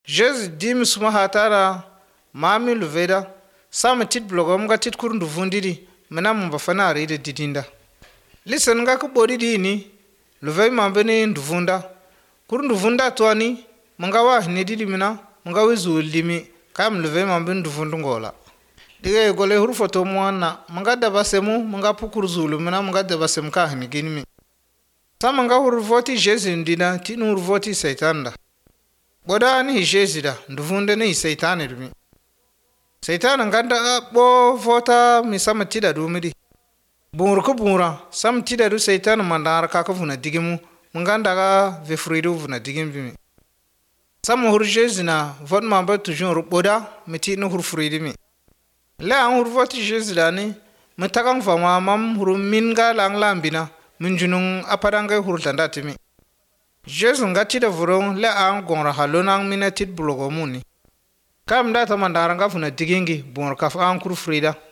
Jésus dim suma hatara mami luveda sama tit blogom ga tit kurundu vundidi mena mumba fana ride didinda. Listen ga ku bodi dini luvei mambeni nduvunda kurundu vunda twani munga wa hinididi mina munga wizu limi kam luvei mambeni nduvundu ngola. Dige gole hurfoto mwana munga dabasemu munga pukuru zulu mina munga dabasemu ka hinigini mi. Sama nga hurvoti Jésus ndina tinu hurvoti saitanda. Boda ni Jésus da nduvunde ni saitani dumi. Saitana nganda bo vota mi sama tida dumidi. Bungur ko bungra sam tida du saitana mandara ka vuna digimu munganda ga ve fruidu vuna digim bimi. Sama hur Jésus na vot mamba toujours boda miti no hur fruidi mi. La an hur voti Jésus da ni mutagang fama mam hur minga lang lambina minjunung apadanga hur tandati mi. Jésus ngati da vurong la an gonra halonang minatit blogomuni. Kam data mandara nga funa digingi bungur kaf an kur frida.